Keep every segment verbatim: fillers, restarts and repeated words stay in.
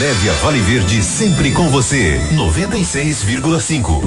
Prévia Vale Verde, sempre com você. noventa e seis vírgula cinco.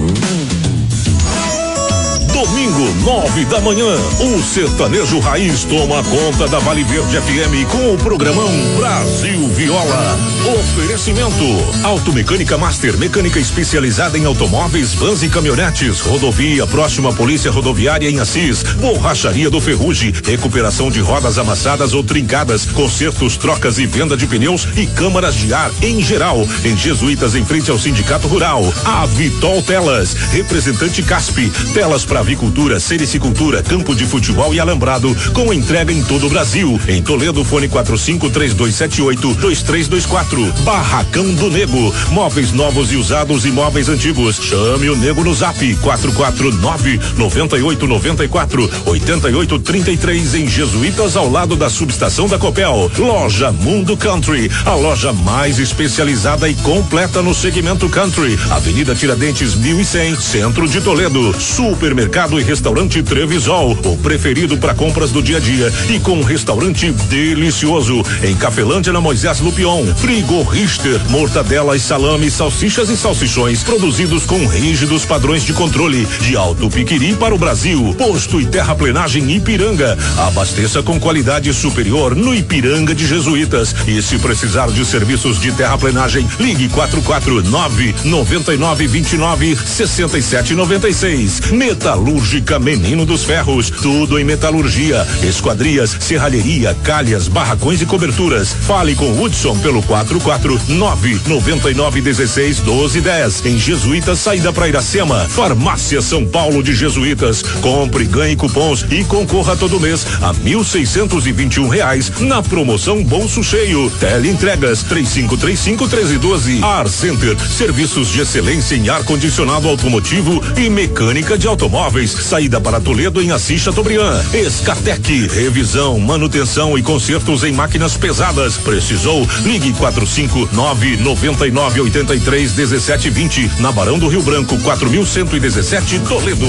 Domingo, nove da manhã, o sertanejo raiz toma conta da Vale Verde F M com o programão Brasil Viola. Oferecimento: Automecânica Master, mecânica especializada em automóveis, vans e caminhonetes. Rodovia próxima à Polícia Rodoviária em Assis. Borracharia do Ferrugem, recuperação de rodas amassadas ou trincadas, consertos, trocas e venda de pneus e câmaras de ar em geral. Em Jesuítas, em frente ao Sindicato Rural. A Vitol Telas, representante Caspi, telas para avicultura, sericicultura, campo de futebol e alambrado, com entrega em todo o Brasil. Em Toledo, fone quatro cinco três dois sete oito dois três dois quatro. Barracão do Nego, móveis novos e usados e móveis antigos. Chame o Nego no Zap quatro quatro nove nove oito nove quatro oito oito três três, em Jesuítas, ao lado da subestação da Copel. Loja Mundo Country, a loja mais especializada e completa no segmento country. Avenida Tiradentes mil e cem, centro de Toledo. Supermercado e restaurante Trevisol, o preferido para compras do dia a dia e com um restaurante delicioso. Em Cafelândia, na Moisés Lupion. Frigo Richter, mortadelas, salames, salsichas e salsichões produzidos com rígidos padrões de controle de Alto Piquiri para o Brasil. Posto e terraplenagem Ipiranga. Abasteça com qualidade superior no Ipiranga de Jesuítas. E se precisar de serviços de terraplenagem, ligue quatro quatro nove nove nove dois nove seis sete nove seis. Metalúrgica Menino dos Ferros, tudo em metalurgia, esquadrias, serralheria, calhas, barracões e coberturas. Fale com Hudson pelo quatro quatro nove nove nove um seis um dois um zero. Em Jesuítas, saída para Iracema. Farmácia São Paulo de Jesuítas. Compre, ganhe cupons e concorra todo mês a mil seiscentos e vinte e um reais na promoção Bolso Cheio. Teleentregas três cinco três cinco treze doze. Ar Center, serviços de excelência em ar condicionado automotivo e mecânica de automóveis. Saída para Toledo em Assis Chateaubriand. Escatec, revisão, manutenção e consertos em máquinas pesadas. Precisou? Ligue quatro cinco nove nove nove oito três um sete dois zero, na Barão do Rio Branco, quatro mil cento e dezessete, Toledo.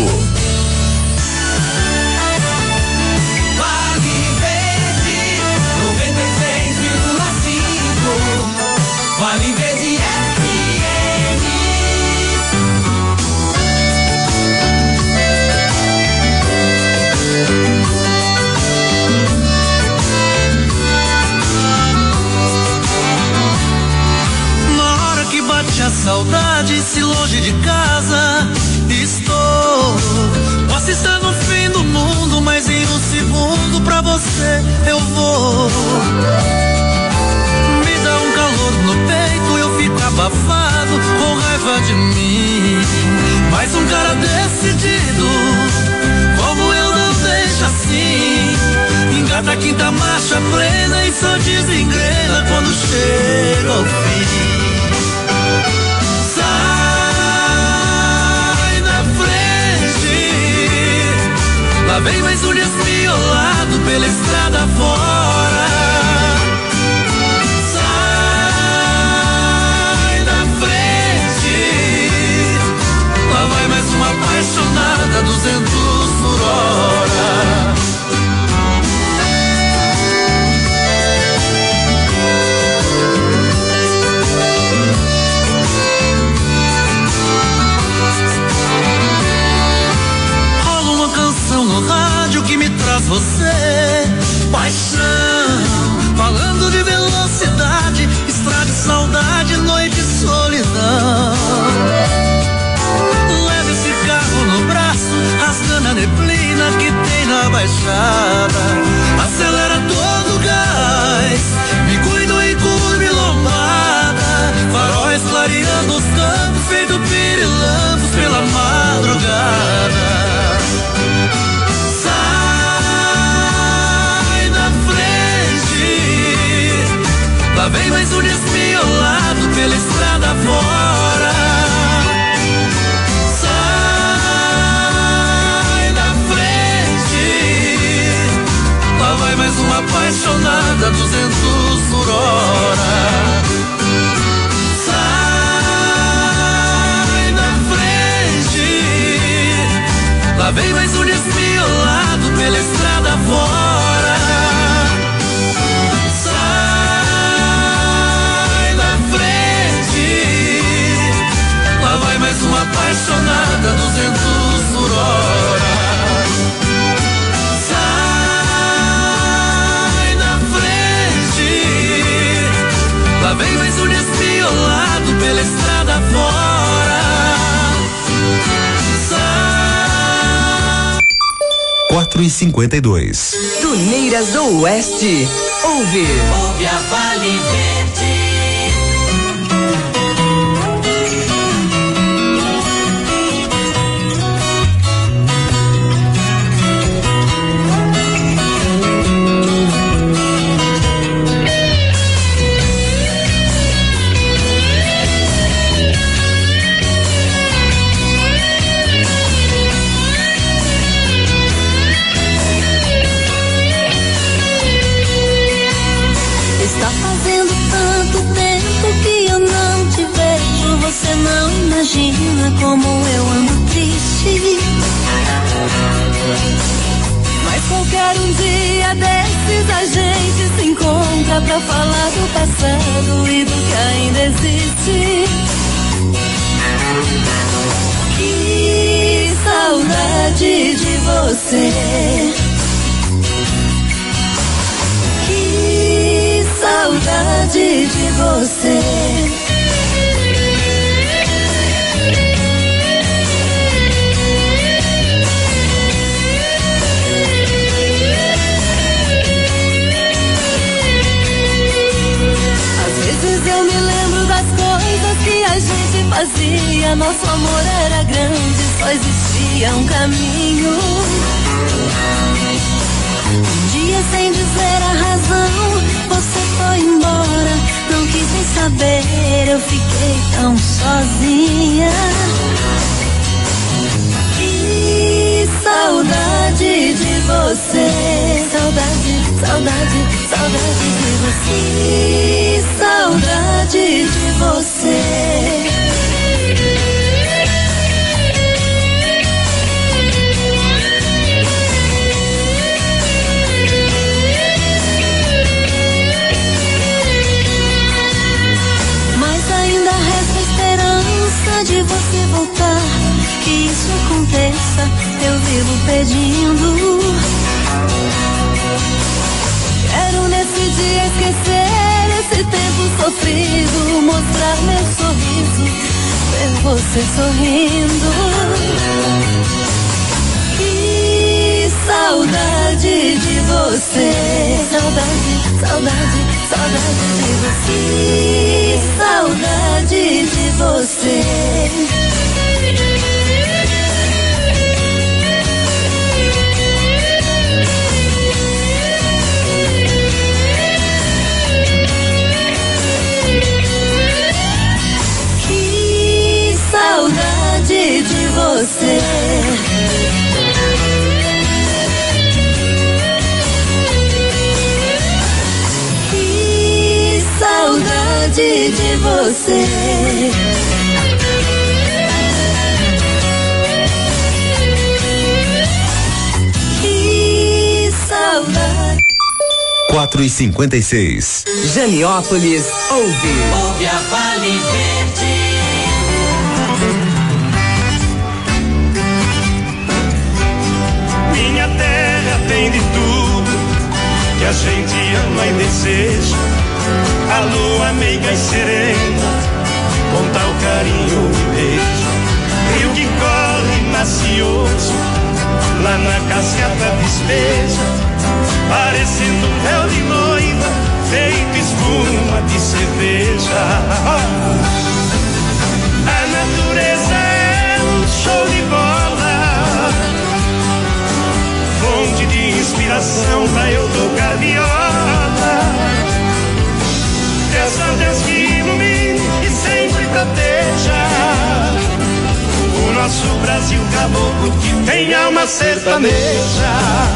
A saudade, se longe de casa estou. Posso estar no fim do mundo, mas em um segundo pra você eu vou. Me dá um calor no peito, eu fico abafado, com raiva de mim. Mas um cara decidido, como eu, não deixa assim. Engata a quinta marcha plena e só desengrena quando chega ao fim. Lá vem mais um desmiolado pela estrada fora. Sai da frente. Lá vai mais uma apaixonada a duzentos por hora. No rádio que me traz você, paixão. quatro e cinquenta e dois. Tuneiras do Oeste. Ouve. Ouve a Vale Verde. Você não imagina como eu ando triste. Mas qualquer um dia desses a gente se encontra pra falar do passado e do que ainda existe. Que saudade de você. Que saudade de você. Eu me lembro das coisas que a gente fazia. Nosso amor era grande, só existia um caminho. Um dia sem dizer a razão, você foi embora. Não quis nem saber, eu fiquei tão sozinha. Que saudade de você. Saudade, saudade, saudade de você. Que saudade de você. Mas ainda resta a esperança de você voltar. Que isso aconteça, eu vivo pedindo. Quero nesse dia esquecer esse tempo sofrido, mostrar meu sorriso, ver você sorrindo. Que saudade de você. Saudade, saudade, saudade de você. Que saudade de você. Saudade de você. Que saudade de você. Que saudade. quatro e cinquenta e seis. Janiópolis ouve. Ouve a Vale Verde. Minha terra tem de tudo que a gente ama e deseja. A lua meiga e serena, com tal carinho me beija. Rio que corre macioso, lá na cascata despeja, parecendo um véu de noiva, feito espuma de cerveja. A natureza é um show de bola, fonte de inspiração pra eu tocar viola. Peço a Deus que ilumine e sempre proteja o nosso Brasil caboclo que tem alma sertaneja.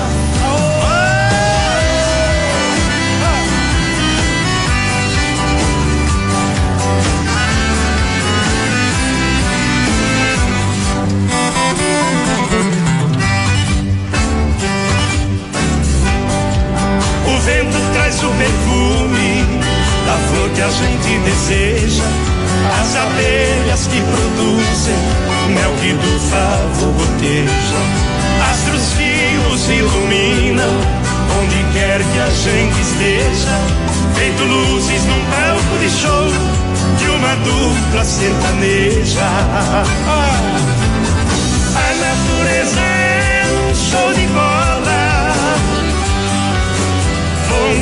O vento traz o perfume da flor que a gente deseja, as abelhas que produzem mel que do favo goteja, astros vivos iluminam onde quer que a gente esteja, feito luzes num palco de show de uma dupla sertaneja. A natureza é um show de bola,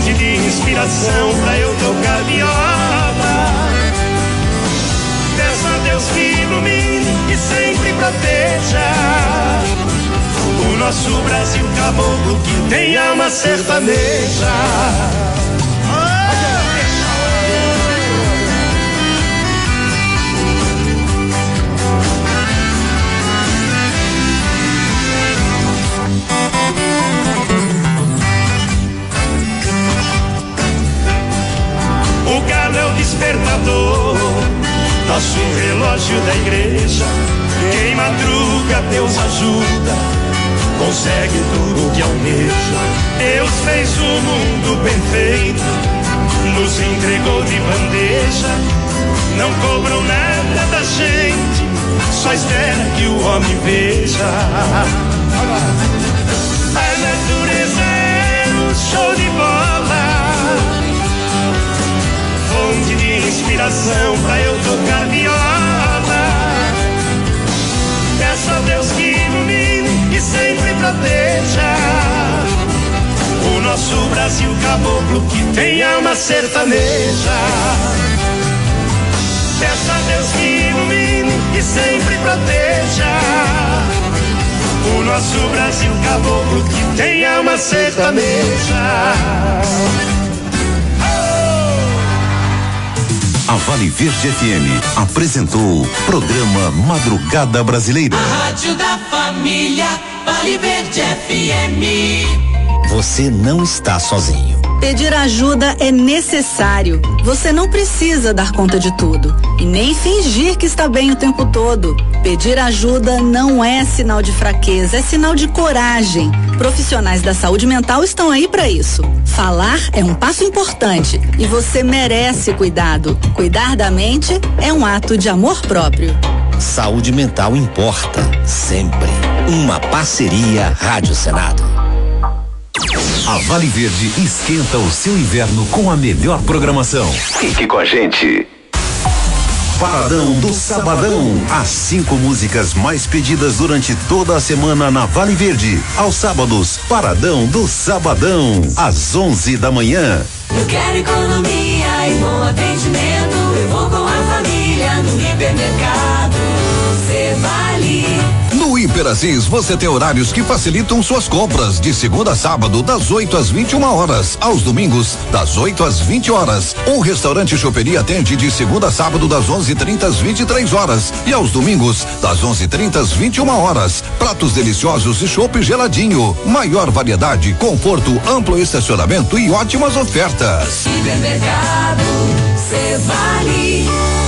fonte de inspiração pra eu tocar viola. Peço a Deus que ilumine e sempre proteja o nosso Brasil caboclo que tem alma sertaneja. O galo é o despertador, nosso relógio da igreja. Quem madruga, Deus ajuda, consegue tudo que almeja. Deus fez o mundo bem feito, nos entregou de bandeja. Não cobrou nada da gente, só espera que o homem veja. A natureza é um show de bola, fonte de inspiração pra eu tocar viola. Peço a Deus que ilumine e sempre proteja o nosso Brasil caboclo que tem alma sertaneja. Peço a Deus que ilumine e sempre proteja o nosso Brasil caboclo que tem alma sertaneja. A Vale Verde F M apresentou o programa Madrugada Brasileira. A Rádio da Família, Vale Verde F M. Você não está sozinho. Pedir ajuda é necessário. Você não precisa dar conta de tudo e nem fingir que está bem o tempo todo. Pedir ajuda não é sinal de fraqueza, é sinal de coragem. Profissionais da saúde mental estão aí para isso. Falar é um passo importante e você merece cuidado. Cuidar da mente é um ato de amor próprio. Saúde mental importa, sempre. Uma parceria Rádio Senado. A Vale Verde esquenta o seu inverno com a melhor programação. Fique com a gente. Paradão do Sabadão. As cinco músicas mais pedidas durante toda a semana na Vale Verde. Aos sábados, Paradão do Sabadão. Às onze da manhã. Eu quero economia e bom atendimento. Eu vou com a família no hipermercado. Cê Vale. No Hiperassis você tem horários que facilitam suas compras de segunda a sábado das oito às vinte e uma horas, aos domingos das oito às vinte horas. Um restaurante choperia atende de segunda a sábado das onze e trinta às vinte e três horas e aos domingos das onze e trinta às vinte e uma horas. Pratos deliciosos e chopp geladinho, maior variedade, conforto, amplo estacionamento e ótimas ofertas. Hipermercado Cê Vale.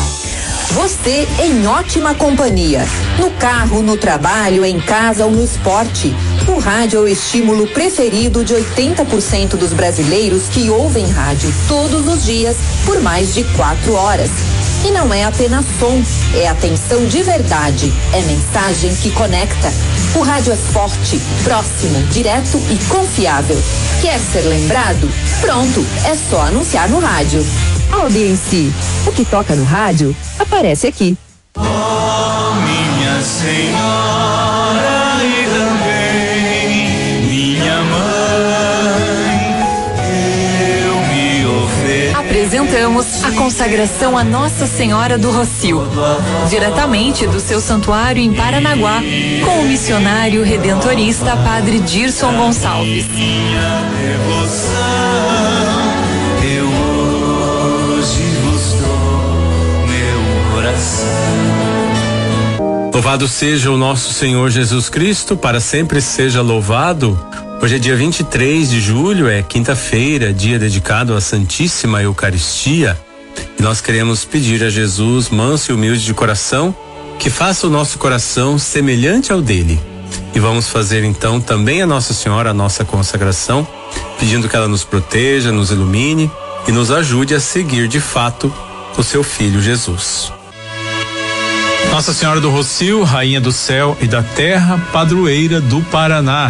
Você em ótima companhia. No carro, no trabalho, em casa ou no esporte. O rádio é o estímulo preferido de oitenta por cento dos brasileiros que ouvem rádio todos os dias por mais de quatro horas. E não é apenas som, é atenção de verdade, é mensagem que conecta. O rádio é forte, próximo, direto e confiável. Quer ser lembrado? Pronto, é só anunciar no rádio. Audiência, o que toca no rádio aparece aqui. Oh, minha senhora e também minha mãe, eu me ofereço. Apresentamos a consagração a Nossa Senhora do Rocio, diretamente do seu santuário em Paranaguá, com o missionário redentorista Padre Dirson Gonçalves. Minha devoção. Louvado seja o nosso Senhor Jesus Cristo, para sempre seja louvado. Hoje é dia vinte e três de julho, é quinta-feira, dia dedicado à Santíssima Eucaristia. E nós queremos pedir a Jesus, manso e humilde de coração, que faça o nosso coração semelhante ao dele. E vamos fazer então também a Nossa Senhora a nossa consagração, pedindo que ela nos proteja, nos ilumine e nos ajude a seguir de fato o seu Filho Jesus. Nossa Senhora do Rocio, Rainha do Céu e da Terra, Padroeira do Paraná.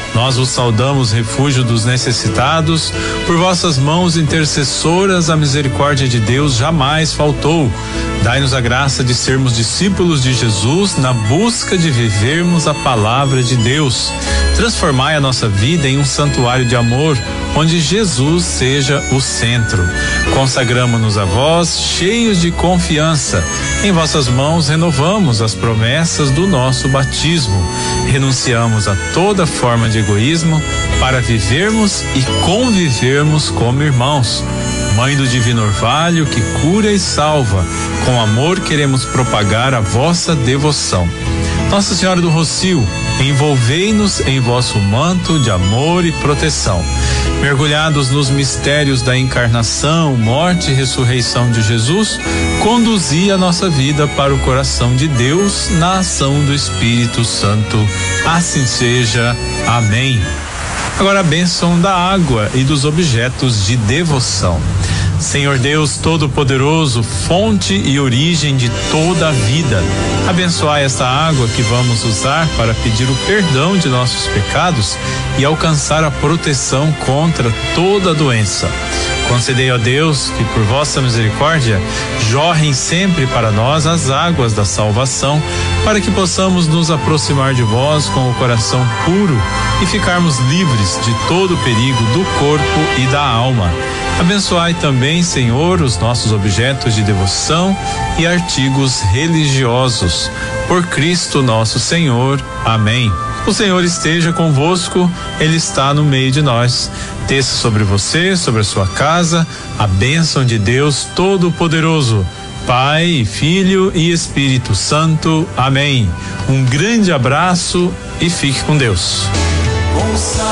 Nós vos saudamos, refúgio dos necessitados, por vossas mãos intercessoras a misericórdia de Deus jamais faltou. Dai-nos a graça de sermos discípulos de Jesus na busca de vivermos a palavra de Deus. Transformai a nossa vida em um santuário de amor, onde Jesus seja o centro. Consagramo-nos a vós, cheios de confiança. Em vossas mãos renovamos as promessas do nosso batismo. Renunciamos a toda forma de egoísmo para vivermos e convivermos como irmãos. Mãe do Divino Orvalho, que cura e salva, com amor queremos propagar a vossa devoção. Nossa Senhora do Rocio, envolvei-nos em vosso manto de amor e proteção. Mergulhados nos mistérios da encarnação, morte e ressurreição de Jesus, conduzi a nossa vida para o coração de Deus na ação do Espírito Santo. Assim seja. Amém. Agora a bênção da água e dos objetos de devoção. Senhor Deus Todo-Poderoso, fonte e origem de toda a vida, abençoai esta água que vamos usar para pedir o perdão de nossos pecados e alcançar a proteção contra toda doença. Concedei, ó Deus, que por vossa misericórdia jorrem sempre para nós as águas da salvação, para que possamos nos aproximar de vós com o coração puro e ficarmos livres de todo o perigo do corpo e da alma. Abençoai também, Senhor, os nossos objetos de devoção e artigos religiosos. Por Cristo nosso Senhor. Amém. O Senhor esteja convosco, Ele está no meio de nós. Desça sobre você, sobre a sua casa, a bênção de Deus Todo-Poderoso, Pai, Filho e Espírito Santo. Amém. Um grande abraço e fique com Deus. Consagro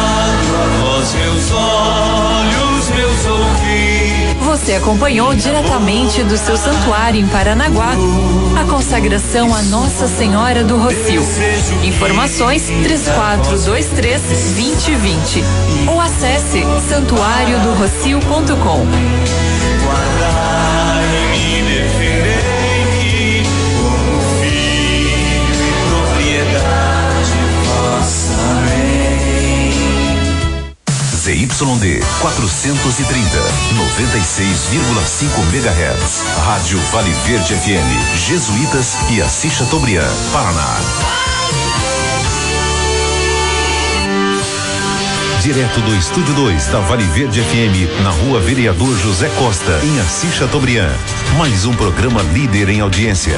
a vós meus olhos, meus ouvidos. Você acompanhou diretamente do seu santuário em Paranaguá a consagração a Nossa Senhora do Rocio. Informações três quatro dois três, dois zero dois zero ou acesse santuário do rocio ponto com. Guardai-me, defendei-me como filho e propriedade vossa. Amém. Z Y D quatrocentos e trinta, noventa e seis vírgula cinco megahertz. Rádio Vale Verde F M, Jesuítas e Assis Chateaubriand, Paraná. Direto do Estúdio dois da Vale Verde F M, na Rua Vereador José Costa, em Assis Chateaubriand. Mais um programa líder em audiência.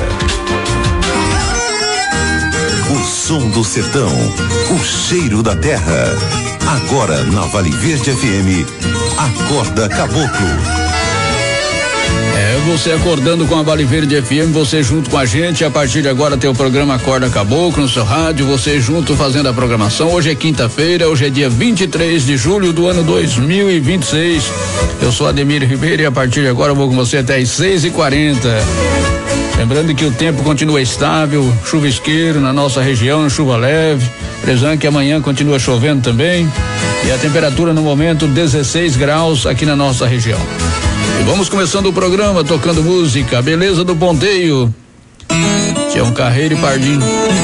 O som do sertão, o cheiro da terra. Agora na Vale Verde F M, Acorda Caboclo. É, você acordando com a Vale Verde F M, você junto com a gente, a partir de agora tem o programa Acorda Caboclo no seu rádio, você junto fazendo a programação. Hoje é quinta-feira, hoje é dia vinte e três de julho do ano dois mil e vinte e seis. Eu sou Ademir Ribeiro e a partir de agora eu vou com você até às seis e quarenta. Lembrando que o tempo continua estável, chuvisqueiro na nossa região, chuva leve, prezando que amanhã continua chovendo também, e a temperatura no momento dezesseis graus aqui na nossa região. E vamos começando o programa tocando música, Beleza do Ponteio, Tião Carreiro e Pardinho.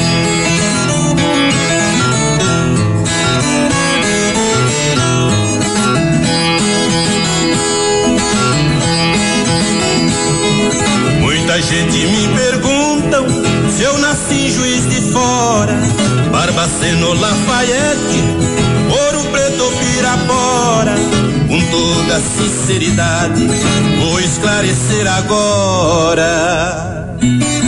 Muita gente me perguntam se eu nasci em Juiz de Fora, Barbaceno, Lafayette, Ouro Preto ou Pirapora. Com toda sinceridade vou esclarecer agora.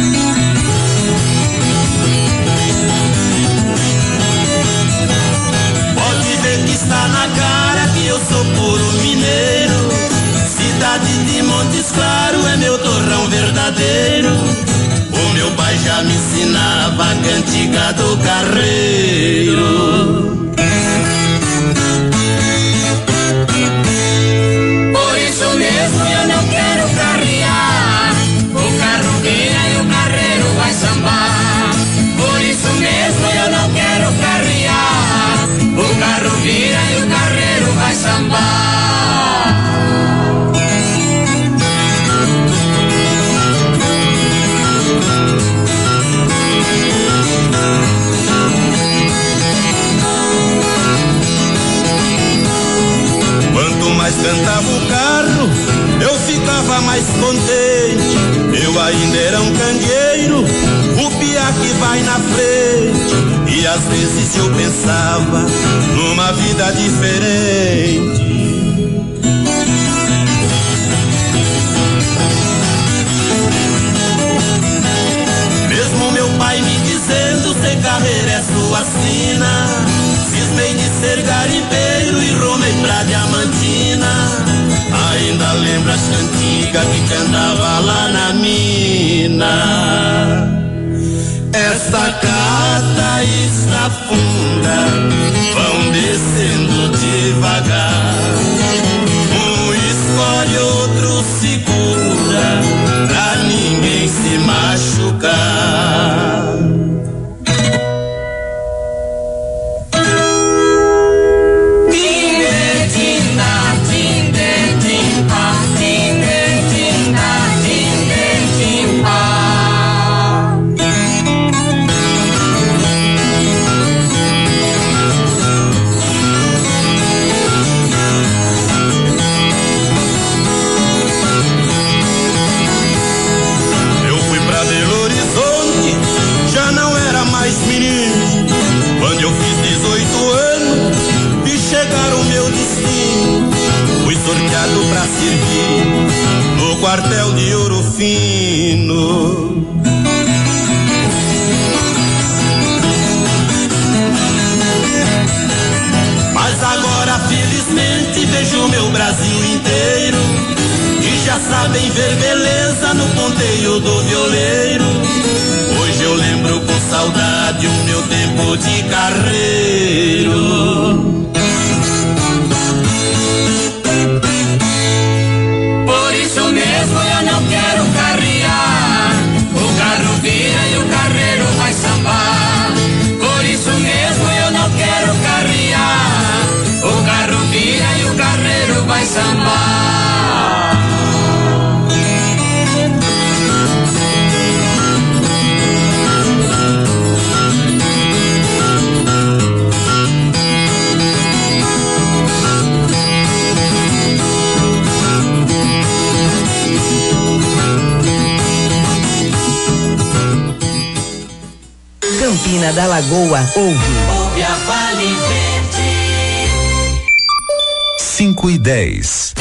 Pode ver que está na cara que eu sou puro mineiro. Cidade de Montes Claros é meu torrão verdadeiro. O meu pai já me ensinava a cantiga do carreiro. Por isso mesmo eu não quero carrear. O carro vira e o carreiro vai sambar. Por isso mesmo eu não quero carrear. O carro vira e o carreiro vai sambar. carro, eu ficava mais contente. Eu ainda era um candeeiro, o piá que vai na frente. E às vezes eu pensava numa vida diferente. Mesmo meu pai me dizendo, sem carreira é sua sina, cismei de ser garimpeiro e rumei pra Diamantina. Ainda lembro as cantigas que cantava lá na mina. Esta cata está funda, vão descendo devagar. Um escolhe, outro segura, pra ninguém se machucar. Sorteado pra servir no quartel de Ouro Fino. Mas agora felizmente vejo meu Brasil inteiro e já sabem ver beleza no ponteio do violeiro. Hoje eu lembro com saudade o meu tempo de carreiro. Mesmo eu não quero carrear, o carro vira e o carreiro vai sambar. Por isso mesmo eu não quero carrear, o carro vira e o carreiro vai sambar. Campina da Lagoa, ouve. Ouve a Vale Verde. cinco e dez.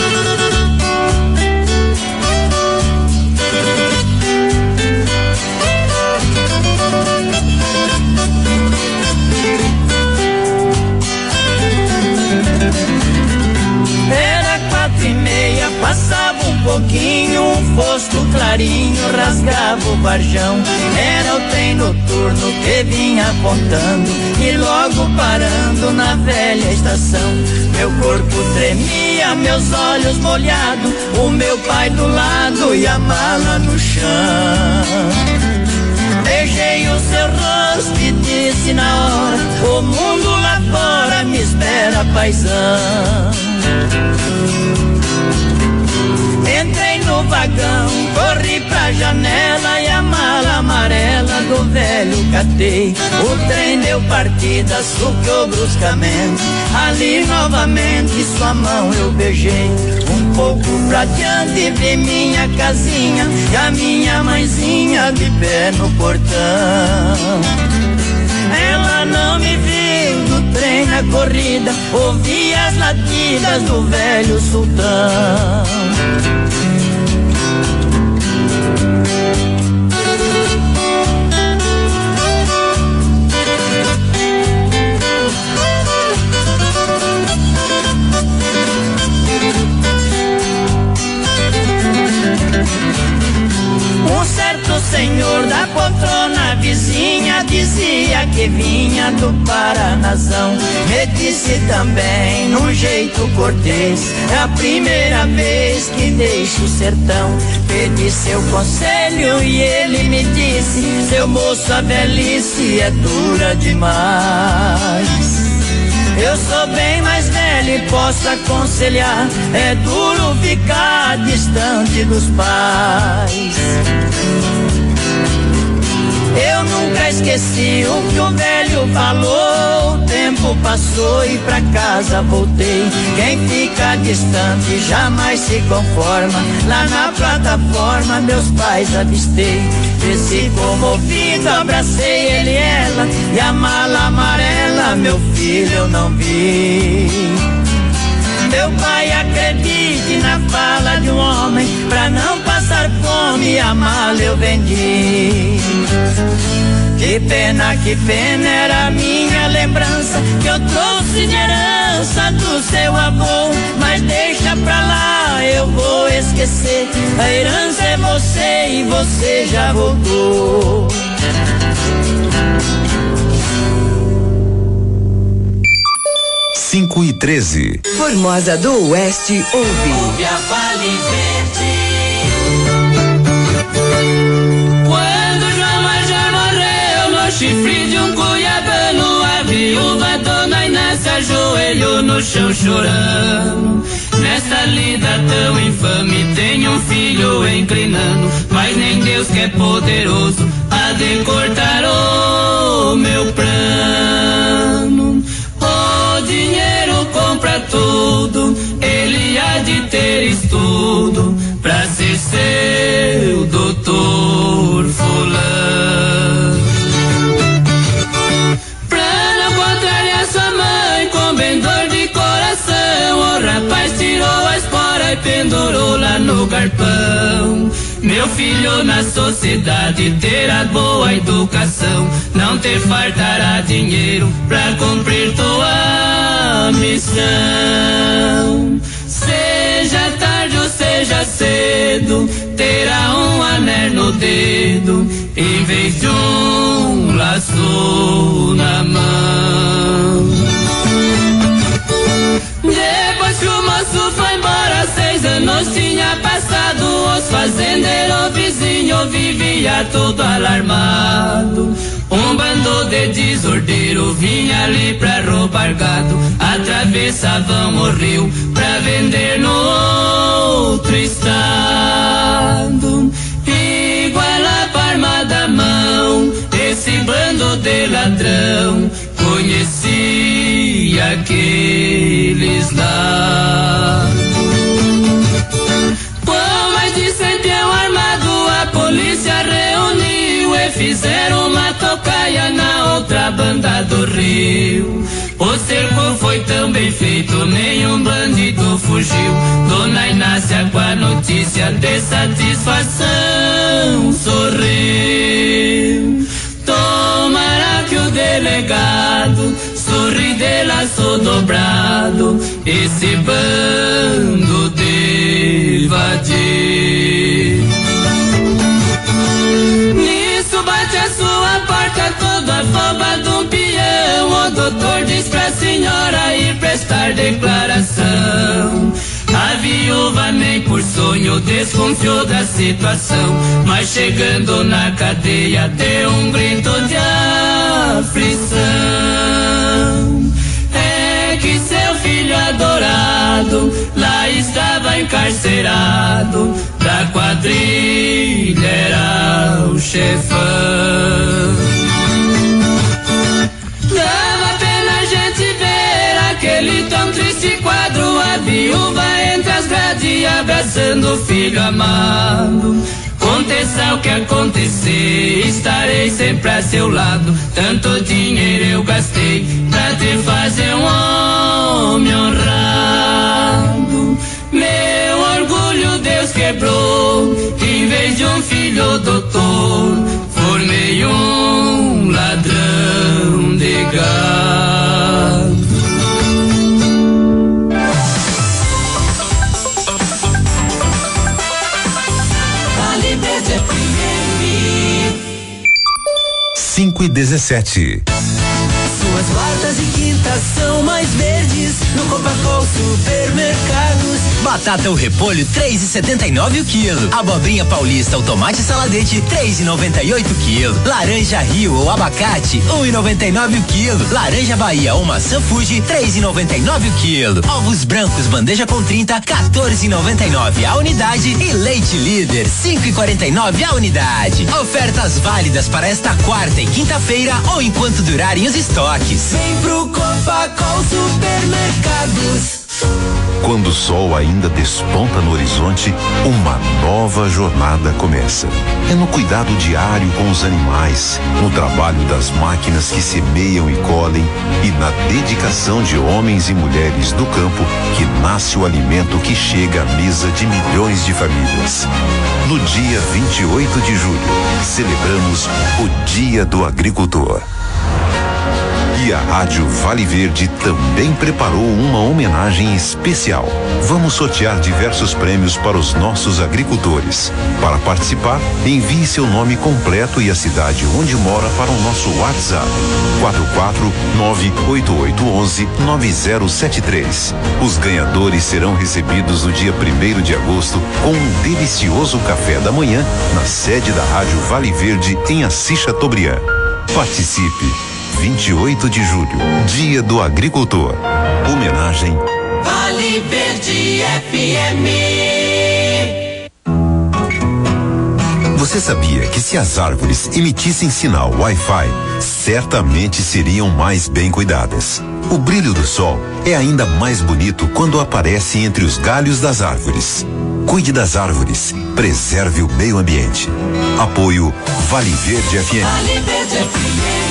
Era quatro e meia, passava um pouquinho, um fosco clarinho rasgava o varjão. Era o trem noturno que vinha apontando e logo parando na velha estação. Meu corpo tremia, meus olhos molhados, o meu pai do lado e a mala no chão. Beijei o seu rosto e disse na hora: o mundo lá fora me espera, paizão. Entrei no vagão, corri pra janela e a mala amarela do velho catei. O trem deu partida, subiu bruscamente. Ali novamente sua mão eu beijei. Um pouco pra diante vi minha casinha e a minha mãezinha de pé no portão. Ela não me viu do trem na corrida, ouvi as latidas do velho sultão. Um certo senhor da poltrona vizinha dizia que vinha do Paranazão. Me disse também num jeito cortês: é a primeira vez que deixo o sertão. Pedi seu conselho e ele me disse: seu moço, a velhice é dura demais. Eu sou bem mais velho e posso aconselhar: é duro ficar distante dos pais. Eu nunca esqueci o que o velho falou. O tempo passou e pra casa voltei. Quem fica distante jamais se conforma. Lá na plataforma meus pais avistei. Desci comovido, abracei ele e ela. E a mala amarela, meu filho, eu não vi. Meu pai, acredite na fala de um homem. Pra não passar fome, a mala eu vendi. Que pena, que pena, era a minha lembrança que eu trouxe de herança do seu avô. Mas deixa pra lá, eu vou esquecer. A herança é você e você já voltou. Cinco e treze. Formosa do Oeste ouve. Ouve a Vale Verde. Quando João Major morreu no chifre de um cuiabano, a viúva Dona Inácia ajoelhou no chão chorando. Nesta lida tão infame tem um filho inclinando, mas nem Deus que é poderoso há de cortar o meu plano. O dinheiro compra tudo, ele há de ter estudo pra ser seu doutor fulano. Pra não contrariar sua mãe com bem dor de coração, o rapaz tirou a espora e pendurou lá no garpão. Meu filho, na sociedade terá boa educação, não te faltará dinheiro pra cumprir tua missão. Seja tarde ou seja cedo, terá um anel no dedo em vez de um laço na mão. Depois que o moço foi embora, seis anos tinha passado, os fazendeiros vizinhos vivia todo alarmado. Um bando de desordeiro vinha ali pra roubar gado, atravessavam o rio pra vender no outro estado. Igual a palma da mão, esse bando de ladrão conhecia aqueles lá. Com mais de cem peão armado, a polícia reuniu e fizeram uma tocaia na outra banda do rio. O cerco foi tão bem feito, nenhum bandido fugiu. Dona Inácia, com a notícia de satisfação, sorriu. Tomara que o delegado sorri de laço dobrado, esse bando de vadio. Nisso bate a sua porta todo afobado um peão. O doutor diz pra senhora ir prestar declaração. A viúva nem por sonho desconfiou da situação, mas chegando na cadeia deu um grito de aflição. É que seu filho adorado lá estava encarcerado, da quadrilha era o chefão. Dava pena a gente ver aquele tão triste quadro, a viúva entre as grades abraçando o filho amado. Aconteça o que acontecer, estarei sempre a seu lado. Tanto dinheiro eu gastei pra te fazer um homem honrado. Meu orgulho Deus quebrou, em vez de um filho doutor, formei um ladrão de gado. Cinco e dezessete. Suas quartas e quintas são mais verdes no Copacol Supermercados. Batata ou repolho três e setenta e nove o quilo. Abobrinha paulista ou tomate saladete três e noventa e oito o quilo. Laranja Rio ou abacate um e noventa e nove o quilo. Laranja Bahia ou maçã Fuji três e noventa e nove o quilo. Ovos brancos bandeja com trinta quatorze e noventa e nove a unidade e leite líder cinco e quarenta e nove a unidade. Ofertas válidas para esta quarta e quinta-feira ou enquanto durarem os estoques. estoques. Vem pro Copacol Supermercados. Quando o sol ainda desponta no horizonte, uma nova jornada começa. É no cuidado diário com os animais, no trabalho das máquinas que semeiam e colhem e na dedicação de homens e mulheres do campo que nasce o alimento que chega à mesa de milhões de famílias. No dia vinte e oito de julho, celebramos o Dia do Agricultor. E a Rádio Vale Verde também preparou uma homenagem especial. Vamos sortear diversos prêmios para os nossos agricultores. Para participar, envie seu nome completo e a cidade onde mora para o nosso WhatsApp quatro quatro nove oito oito um um nove zero sete três. Os ganhadores serão recebidos no dia primeiro de agosto com um delicioso café da manhã na sede da Rádio Vale Verde em Assis Chateaubriand. Participe! vinte e oito de julho, Dia do Agricultor. Homenagem Vale Verde F M. Você sabia que se as árvores emitissem sinal Wi-Fi, certamente seriam mais bem cuidadas? O brilho do sol é ainda mais bonito quando aparece entre os galhos das árvores. Cuide das árvores, preserve o meio ambiente. Apoio Vale Verde F M. Vale Verde F M.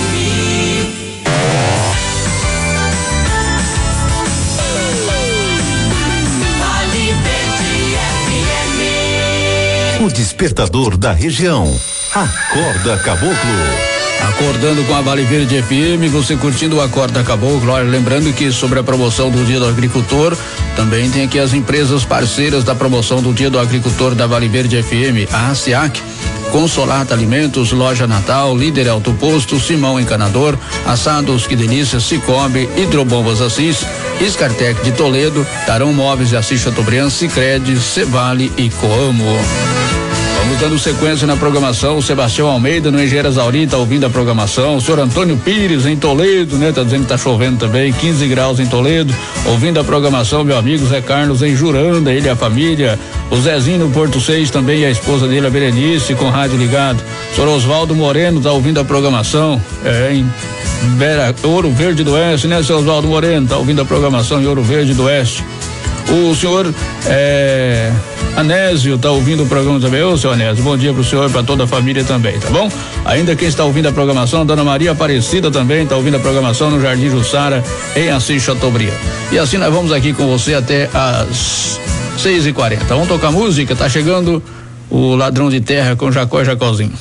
O despertador da região. Acorda Caboclo. Acordando com a Vale Verde F M, você curtindo o Acorda Caboclo. Olha, lembrando que sobre a promoção do Dia do Agricultor, também tem aqui as empresas parceiras da promoção do Dia do Agricultor da Vale Verde F M, a SEAC, Consolata Alimentos, Loja Natal, Líder Autoposto, Simão Encanador, Assados Que Delícia, Cicobi, Hidrobombas Assis, Escartec de Toledo, Tarão Móveis de Assis Chateaubriand, Sicredi, Cevale e Coamo. Vamos dando sequência na programação. O Sebastião Almeida no Engenheiras Auri tá ouvindo a programação. O senhor Antônio Pires em Toledo, né? Tá dizendo que tá chovendo também, quinze graus em Toledo, ouvindo a programação. Meu amigo Zé Carlos em Juranda, ele e a família. O Zezinho no Porto Seis também e a esposa dele, a Berenice, com rádio ligado. O senhor Oswaldo Moreno tá ouvindo a programação, é, em Vera, Ouro Verde do Oeste, né, seu Oswaldo Moreno? Tá ouvindo a programação em Ouro Verde do Oeste. O senhor é, Anésio tá ouvindo o programa também. Ô, seu Anésio, bom dia pro senhor e pra toda a família também, tá bom? Ainda quem está ouvindo a programação, Dona Maria Aparecida também tá ouvindo a programação no Jardim Jussara, em Assis Chateaubriand. E assim nós vamos aqui com você até às seis e quarenta. Vamos tocar música, tá chegando o Ladrão de Terra com Jacó e Jacózinho.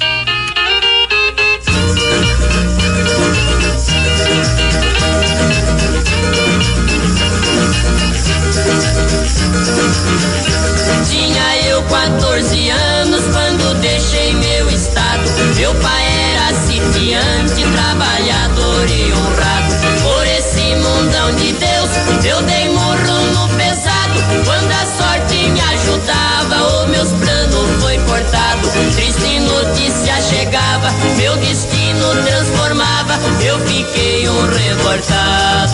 Tinha eu quatorze anos quando deixei meu estado. Meu pai era sitiante, trabalhador e honrado. Por esse mundão de Deus, eu dei morro no pesado. Quando a sorte me ajudava, o meus planos foi cortado. Triste notícia chegava, meu destino transformava. Eu fiquei um revoltado.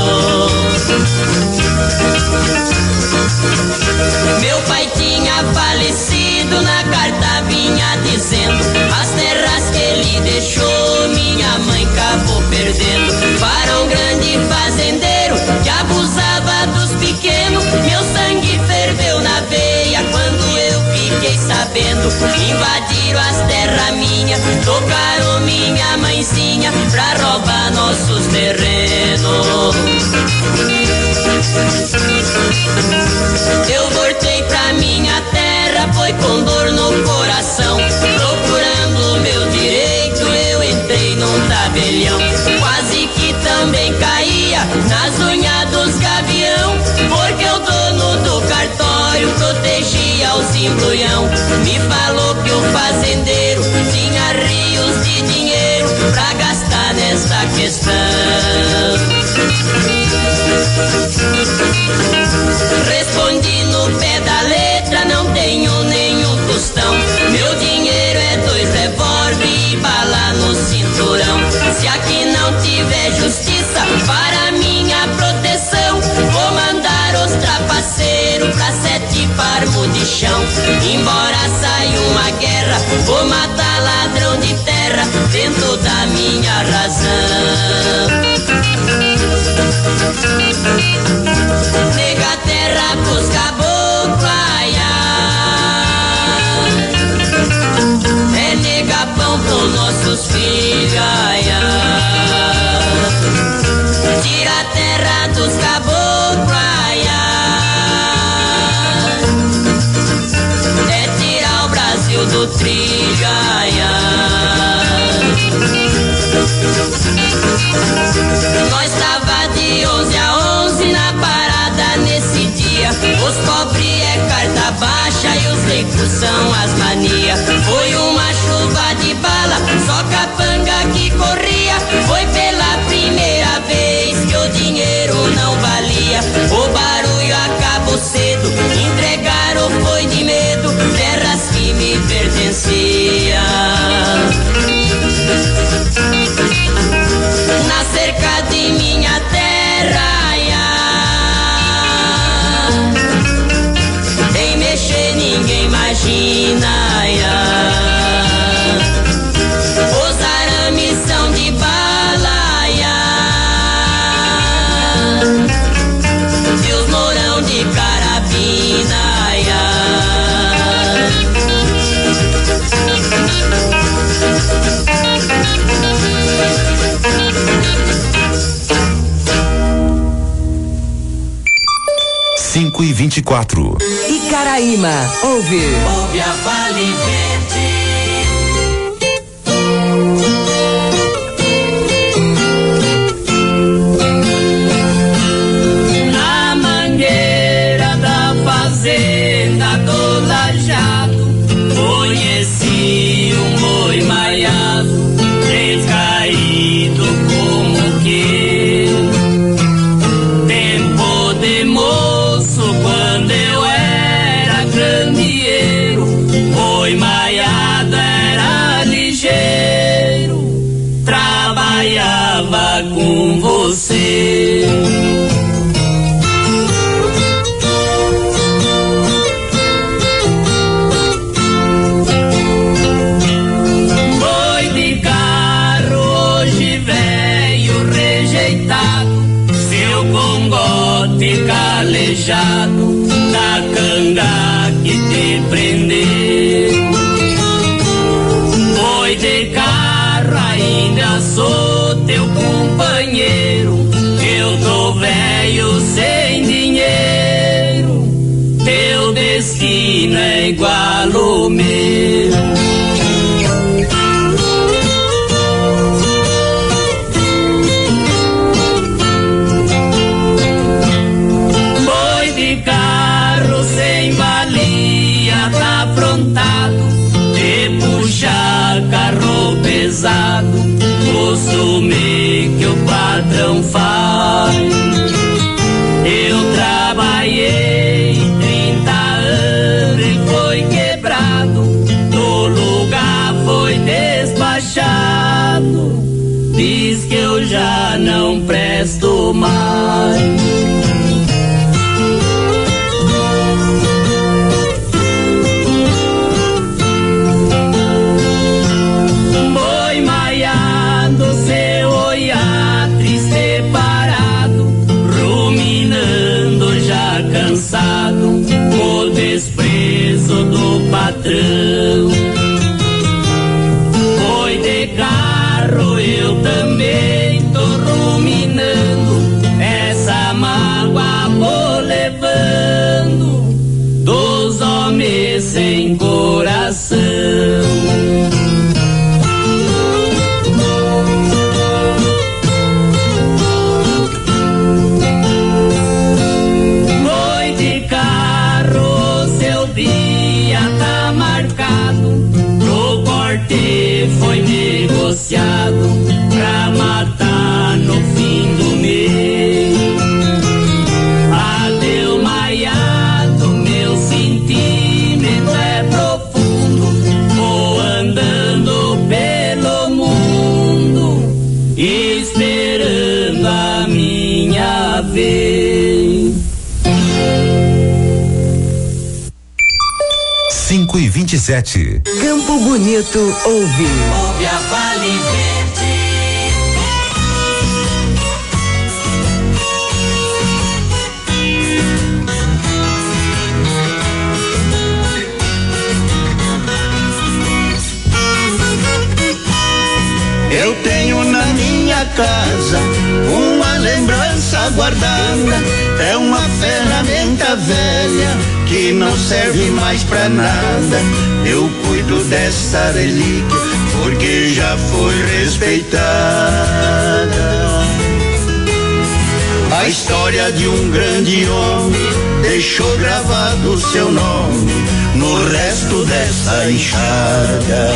Meu pai tinha falecido, na carta vinha dizendo as terras que ele deixou, minha mãe acabou perdendo para um grande fazendeiro que abusava dos pequenos. Meu sangue ferveu na veia quando eu fiquei sabendo. Invadiram as terras minhas, tocaram minha mãezinha pra roubar nossos terrenos. Eu voltei pra minha terra, foi com dor no coração. Procurando meu direito, eu entrei num tabelião. Quase que também caía nas unhas dos gavião, porque o dono do cartório protegia os embrulhão. Me falou que o fazendeiro tinha rios de dinheiro pra gastar nessa questão. Respondi no pé da letra, não tenho nenhum tostão. Meu dinheiro é dois revólver e bala no cinturão. Se aqui não tiver justiça para minha proteção, vou mandar os trapaceiros pra sete parmos de chão. Embora saia uma guerra, vou matar ladrão de terra dentro da minha razão. Nega terra pros caboclos aiá. É nega pão pros nossos filhos aiá. Tira a terra dos caboclos aiá. É tirar o Brasil do trilho aiá. Nós tava de onze a onze na parada nesse dia. Os pobres é carta baixa e os ricos são as manias. Foi uma chuva de bala, só capanga que corria. Foi pela primeira vez que o dinheiro não valia. O barulho acabou cedo, entregaram foi de medo terras que me pertenciam. Na cerca de minha terra, ia. Em mexer ninguém imagina, ia. Os arames são de bala, ia. E os morão de carabina, ia. cinco e vinte e quatro. Icaraíma, ouve. Ouve a Vale Verde. Na mangueira da fazenda do Lajado, conheci um boi maiado, descaído como que tempo de moço quando eu era candeeiro. Boi maiado era ligeiro, trabalhava com você. Boi de carro hoje velho rejeitado, seu congote calejado da canga que te prendeu. Boi de carro ainda sou teu companheiro, eu tô velho sem dinheiro, teu destino é igual ao meu. Boi de carro sem valia tá afrontado, de puxar carro pesado, costume que o patrão faz. Eu trabalhei trinta anos e foi quebrado, do lugar foi despachado, diz que eu já não presto mais. Boi maiado, seu olhar triste parado, ruminando já cansado, o desprezo do patrão. Boi de carro, eu também tô ruminando, essa mágoa vou levando, dos homens sem coração. Boi de carro, seu dia tá marcado, pro corte foi negociado, pra matar no fim do mês. Adeus maiado, meu sentimento é profundo, vou andando pelo mundo, esperando a minha vez. cinco e vinte e sete. Campo Bonito, ouve. Ouve a Vale Verde. tenho na minha casa uma lembrança guardada. É uma ferramenta velha que não serve mais pra nada. Eu cuido dessa relíquia porque já foi respeitada. A história de um grande homem deixou gravado o seu nome no resto dessa enxada.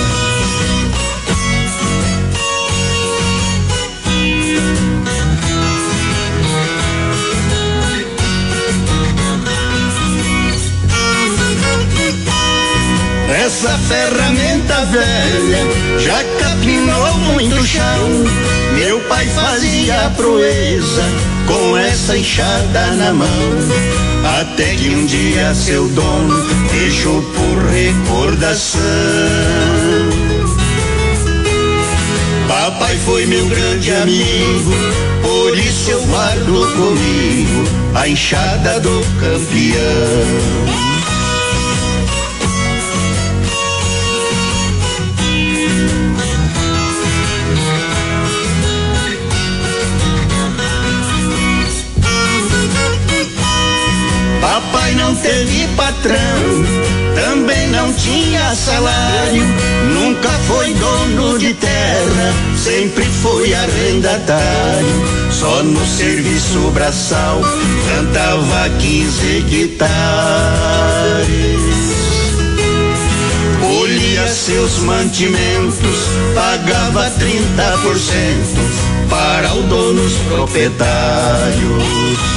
Essa ferramenta velha já capinou muito chão. Meu pai fazia proeza com essa enxada na mão, até que um dia seu dono deixou por recordação. Papai foi meu grande amigo, por isso eu guardo comigo a enxada do campeão. Papai não teve patrão, também não tinha salário, nunca foi dono de terra, sempre foi arrendatário. Só no serviço braçal plantava quinze hectares. Colhia seus mantimentos, pagava trinta por cento para os donos proprietários.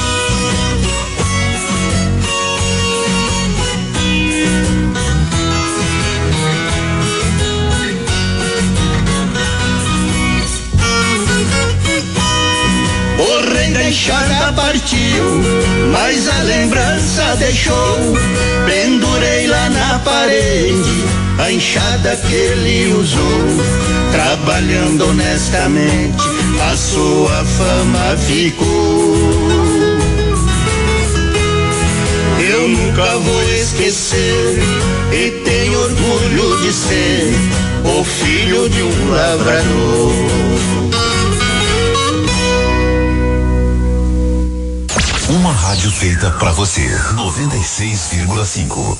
A enxada partiu, mas a lembrança deixou. Pendurei lá na parede a enxada que ele usou. Trabalhando honestamente, a sua fama ficou. Eu nunca vou esquecer e tenho orgulho de ser o filho de um lavrador. Uma rádio feita pra você. noventa e seis vírgula cinco.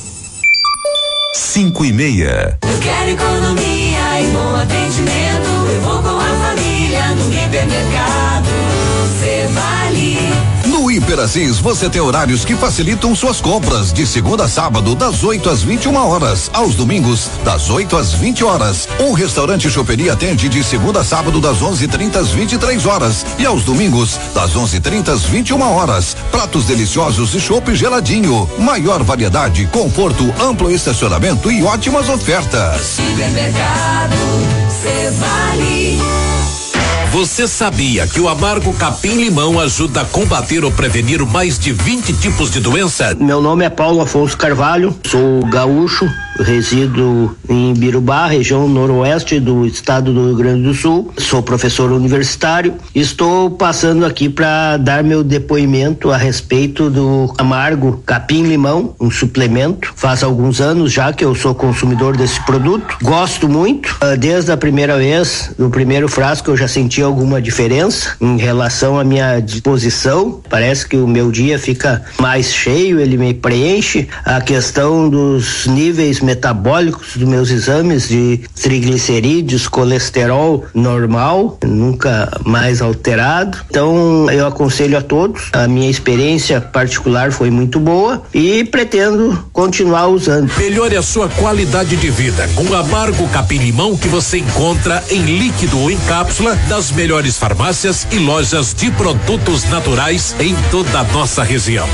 Cinco e meia. Eu quero economia e bom atendimento. Eu vou com a família no hipermercado. Cê vale. No Hiperassis você tem horários que facilitam suas compras de segunda a sábado das oito às vinte e uma horas, aos domingos das oito às vinte horas. Um restaurante choperia atende de segunda a sábado das onze e trinta às vinte e três horas e aos domingos das onze e trinta às vinte e uma horas. Pratos deliciosos e chopp geladinho, maior variedade, conforto, amplo estacionamento e ótimas ofertas. Supermercado Cê vale. Você sabia que o amargo capim-limão ajuda a combater ou prevenir mais de vinte tipos de doença? Meu nome é Paulo Afonso Carvalho, sou gaúcho, resido em Birubá, região noroeste do estado do Rio Grande do Sul. Sou professor universitário. Estou passando aqui para dar meu depoimento a respeito do amargo capim-limão, um suplemento. Faz alguns anos já que eu sou consumidor desse produto. Gosto muito. Desde a primeira vez, no primeiro frasco, eu já senti alguma diferença em relação à minha disposição. Parece que o meu dia fica mais cheio, ele me preenche. A questão dos níveis metabólicos dos meus exames de triglicerídeos, colesterol normal, nunca mais alterado. Então eu aconselho a todos. A minha experiência particular foi muito boa e pretendo continuar usando. Melhore a sua qualidade de vida com o amargo capim-limão que você encontra em líquido ou em cápsula das melhores farmácias e lojas de produtos naturais em toda a nossa região.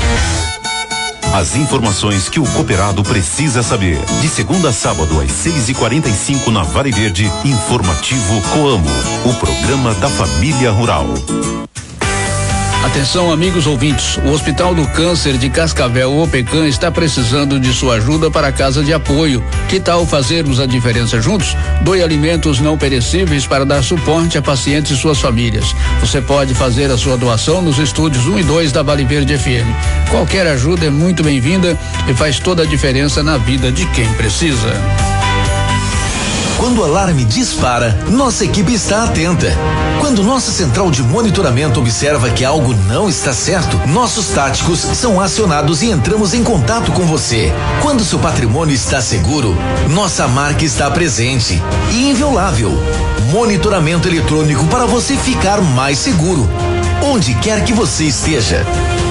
As informações que o cooperado precisa saber. De segunda a sábado às seis e quarenta e cinco na Vale Verde, Informativo Coamo, o programa da família rural. Atenção, amigos ouvintes, o Hospital do Câncer de Cascavel, Opecan, está precisando de sua ajuda para a casa de apoio. Que tal fazermos a diferença juntos? Doe alimentos não perecíveis para dar suporte a pacientes e suas famílias. Você pode fazer a sua doação nos estúdios um e dois da Vale Verde F M. Qualquer ajuda é muito bem-vinda e faz toda a diferença na vida de quem precisa. Quando o alarme dispara, nossa equipe está atenta. Quando nossa central de monitoramento observa que algo não está certo, nossos táticos são acionados e entramos em contato com você. Quando seu patrimônio está seguro, nossa marca está presente e inviolável. Monitoramento eletrônico para você ficar mais seguro, onde quer que você esteja.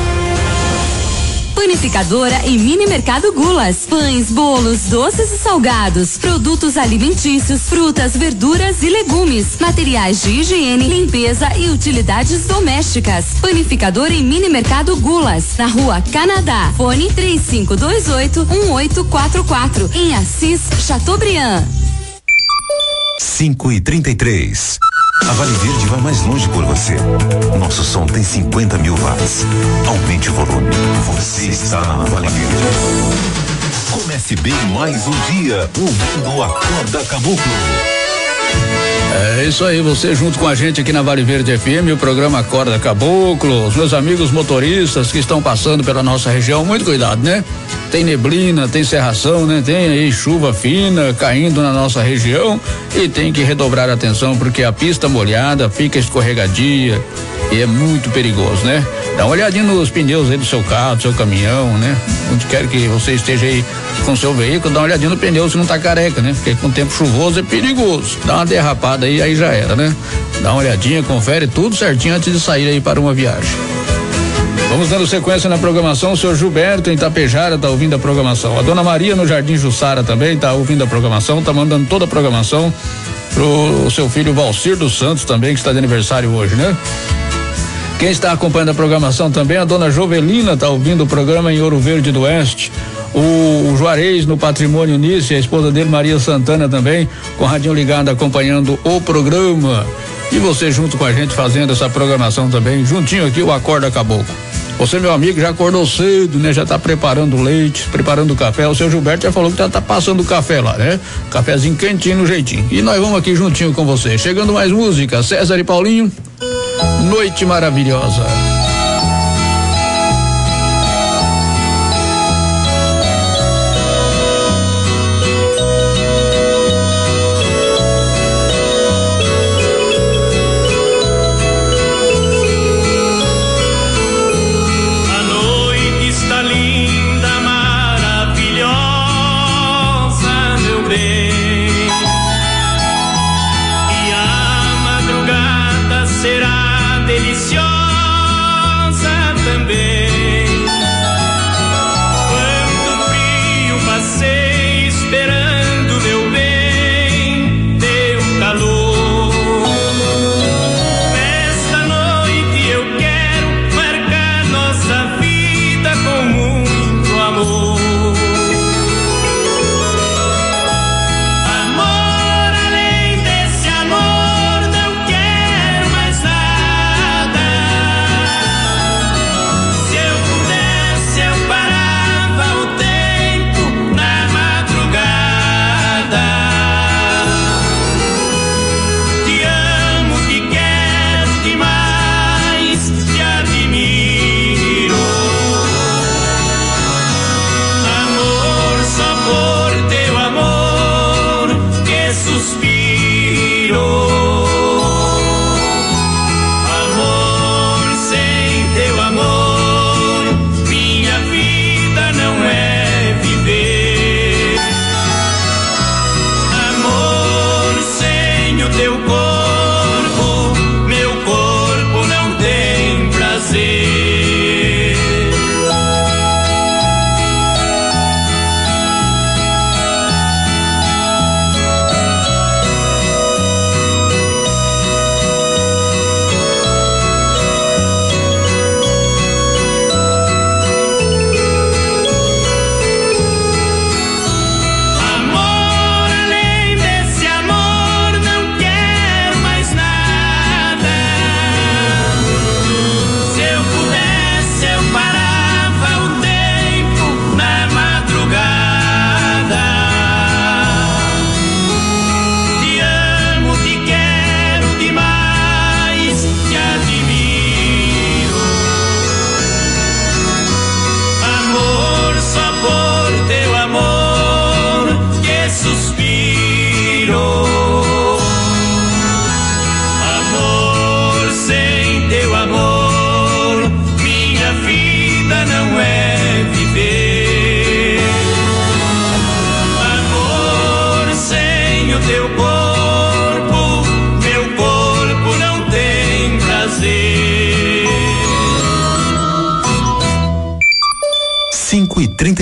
Panificadora e mini mercado Gulas. Pães, bolos, doces e salgados, produtos alimentícios, frutas, verduras e legumes, materiais de higiene, limpeza e utilidades domésticas. Panificadora e mini mercado Gulas, na Rua Canadá. Fone três cinco dois oito, um oito quatro quatro, em Assis, Chateaubriand. cinco e trinta e três. A Vale Verde vai mais longe por você. Nosso som tem cinquenta mil watts. Aumente o volume. Você está na Vale Verde. Comece bem mais um dia ouvindo o Acorda Caboclo. É isso aí, você junto com a gente aqui na Vale Verde F M, o programa Acorda Caboclo. Os meus amigos motoristas que estão passando pela nossa região, muito cuidado, né? Tem neblina, tem cerração, né? Tem aí chuva fina caindo na nossa região e tem que redobrar a atenção porque a pista molhada fica escorregadia e é muito perigoso, né? Dá uma olhadinha nos pneus aí do seu carro, do seu caminhão, né? Onde quer que você esteja aí com seu veículo, dá uma olhadinha no pneu se não tá careca, né? Porque com tempo chuvoso é perigoso. Dá uma derrapada aí, aí já era, né? Dá uma olhadinha, confere tudo certinho antes de sair aí para uma viagem. Vamos dando sequência na programação. O senhor Gilberto em Itapejara tá ouvindo a programação. A dona Maria no Jardim Jussara também tá ouvindo a programação, tá mandando toda a programação pro seu filho Valcir dos Santos também, que está de aniversário hoje, né? Quem está acompanhando a programação também, a dona Jovelina tá ouvindo o programa em Ouro Verde do Oeste. O, o Juarez no Patrimônio Nice, a esposa dele, Maria Santana, também, com o radinho ligado acompanhando o programa. E você junto com a gente fazendo essa programação também, juntinho aqui o Acorda Caboclo. Você, meu amigo, já acordou cedo, né? Já tá preparando o leite, preparando o café. O seu Gilberto já falou que já tá passando o café lá, né? Cafezinho quentinho no jeitinho. E nós vamos aqui juntinho com você. Chegando mais música, César e Paulinho, Noite Maravilhosa. Será deliciosa.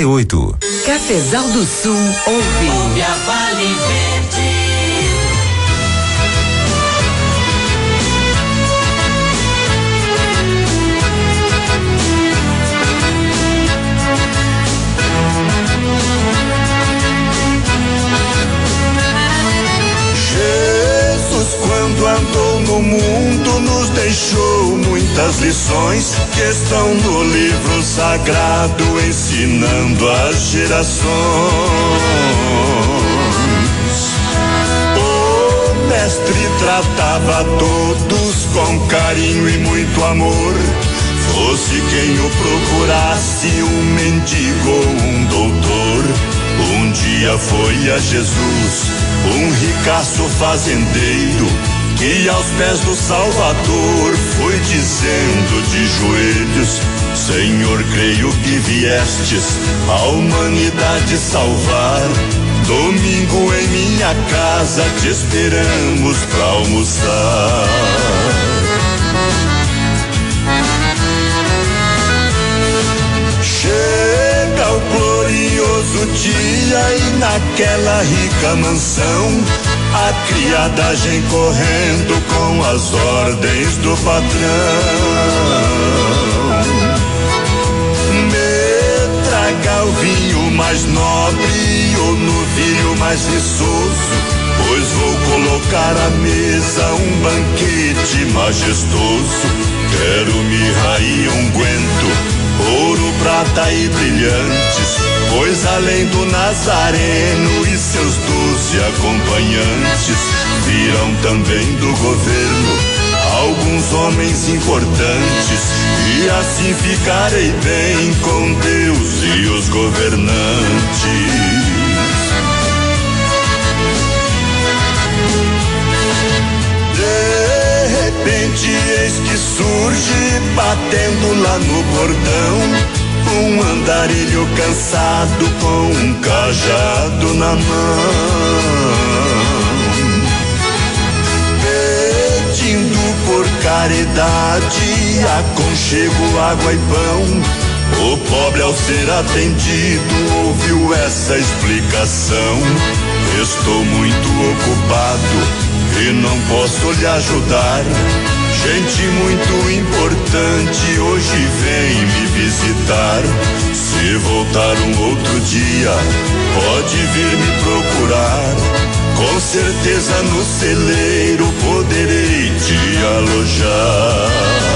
e oito. Cafezal do Sul ouve. Ouve a Vale Verde. Jesus, quando andou no mundo, nos deixou muitas lições que estão no livro sagrado, ensinando as gerações. O mestre tratava todos com carinho e muito amor. Fosse quem o procurasse, um mendigo ou um doutor. Um dia foi a Jesus, um ricaço fazendeiro, que aos pés do Salvador foi dizendo de joelhos: Senhor, creio que viestes a humanidade salvar. Domingo em minha casa te esperamos pra almoçar. Chega o glorioso dia e naquela rica mansão a criadagem correndo com as ordens do patrão. Me traga o vinho mais nobre, o novilho mais viçoso, pois vou colocar à mesa um banquete majestoso. Quero mirra e unguento, ouro, prata e brilhantes, pois além do Nazareno e seus doze acompanhantes, virão também do governo alguns homens importantes, e assim ficarei bem com Deus e os governantes. De repente eis que surge, batendo lá no portão, um andarilho cansado com um cajado na mão, pedindo por caridade aconchego, água e pão. O pobre, ao ser atendido, ouviu essa explicação: estou muito ocupado e não posso lhe ajudar. Gente muito importante hoje vem me visitar. Se voltar um outro dia, pode vir me procurar. Com certeza no celeiro poderei te alojar.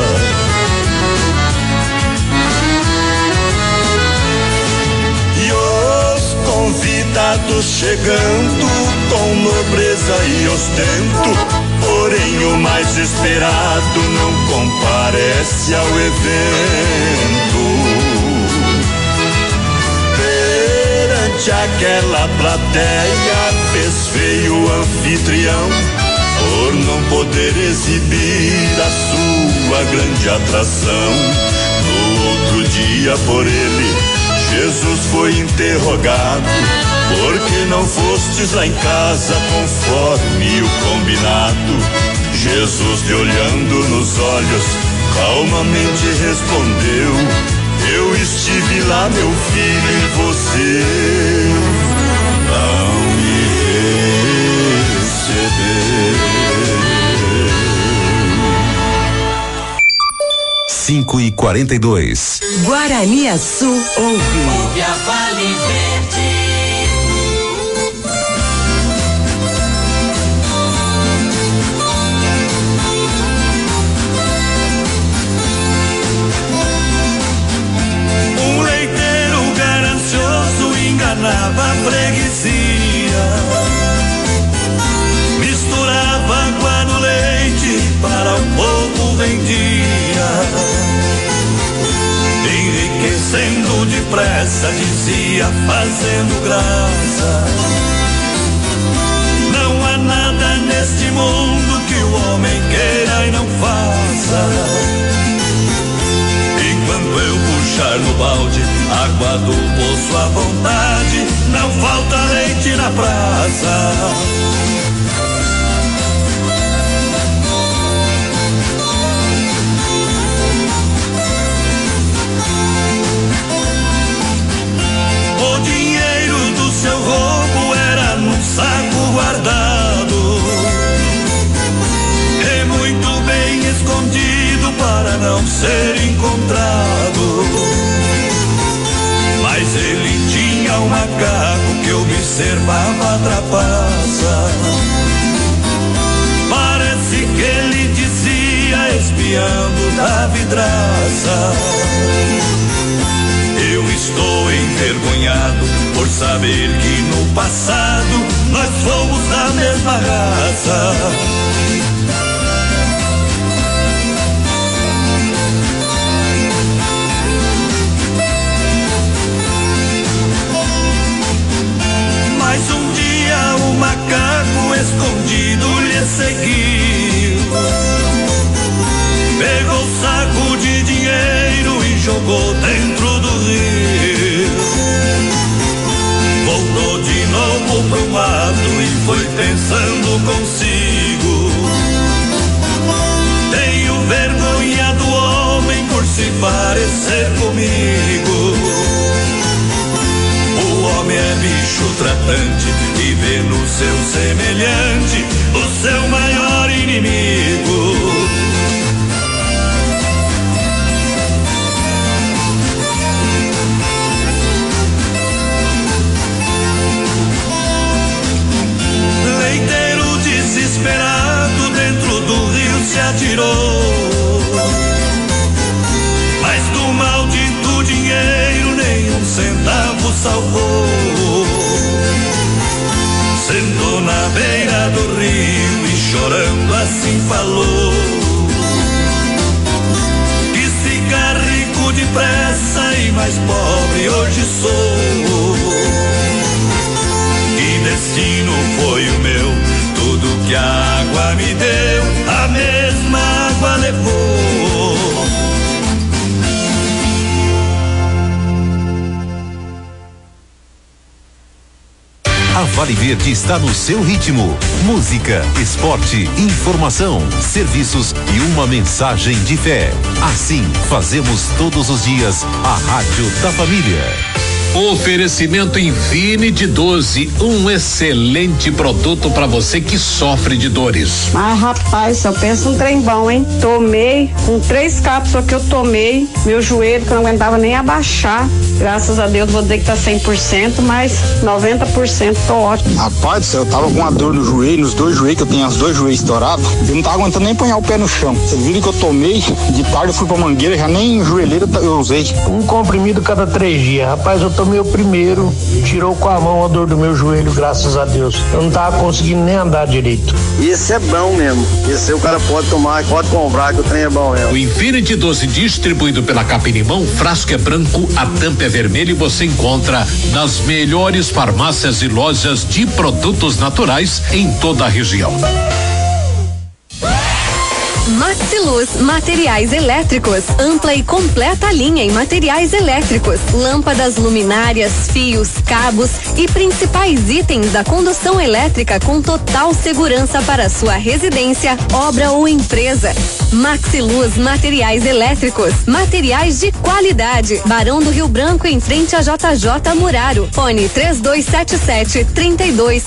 E os convidados chegando com nobreza e ostento, porém o mais esperado não comparece ao evento. Perante aquela plateia fez feio o anfitrião, por não poder exibir a sua grande atração. No outro dia por ele Jesus foi interrogado: por que não fostes lá em casa conforme o combinado? Jesus, lhe olhando nos olhos, calmamente respondeu: eu estive lá, meu filho, e você não me recebeu. cinco e quarenta e dois. Guaraniaçu ouve. Ouve a Vale Verde. Um leiteiro ganancioso enganava a freguesia, misturava água no leite, para o povo vendia, enriquecendo depressa, dizia, fazendo graça. Não há nada neste mundo que o homem queira e não faça. Enquanto eu puxar no balde água do poço à vontade, não falta leite na praça. ser baba trapaça. Parece que ele dizia espiando da vidraça. Eu estou envergonhado por saber que no passado nós fomos da mesma raça. Mas um dia o macaco escondido lhe seguiu, pegou o saco de dinheiro e jogou dentro do rio. Voltou de novo pro mato e foi pensando consigo: tenho vergonha do homem por se parecer comigo. O homem é bicho tratante e vê no seu semelhante o seu maior inimigo. Leiteiro desesperado dentro do rio se atirou, mas do maldito dinheiro nem um centavo salvou. Sentou na beira do rio e chorando assim falou: quis ficar rico depressa e mais pobre hoje sou. Que destino foi o meu, tudo que a água me deu, a mesma água levou. A Vale Verde está no seu ritmo. Música, esporte, informação, serviços e uma mensagem de fé. Assim, fazemos todos os dias a Rádio da Família. Oferecimento Infinity doze, um excelente produto para você que sofre de dores. Mas rapaz, só pensa um trem bom, hein? Tomei, com três cápsulas que eu tomei, meu joelho que eu não aguentava nem abaixar. Graças a Deus, vou dizer que tá cem por cento, mas noventa por cento tô ótimo. Rapaz do céu, eu tava com uma dor no joelho, nos dois joelhos, que eu tenho os dois joelhos estourados. Eu não tava aguentando nem apanhar o pé no chão. Vocês viram que eu tomei, de tarde eu fui pra Mangueira, já nem joelheira eu usei. Um comprimido cada três dias. Rapaz, eu tomei o primeiro, tirou com a mão a dor do meu joelho, graças a Deus. Eu não tava conseguindo nem andar direito. Isso é bom mesmo. Esse o cara pode tomar, pode comprar, que o trem é bom mesmo. O Infinity doze, distribuído pela Capilimão, frasco é branco, a tampa é vermelha e você encontra nas melhores farmácias e lojas de produtos naturais em toda a região. Maxiluz Materiais Elétricos, ampla e completa linha em materiais elétricos, lâmpadas, luminárias, fios, cabos e principais itens da condução elétrica com total segurança para sua residência, obra ou empresa. Maxiluz Materiais Elétricos, materiais de qualidade. Barão do Rio Branco, em frente a J J Muraro. Fone três dois sete sete, três dois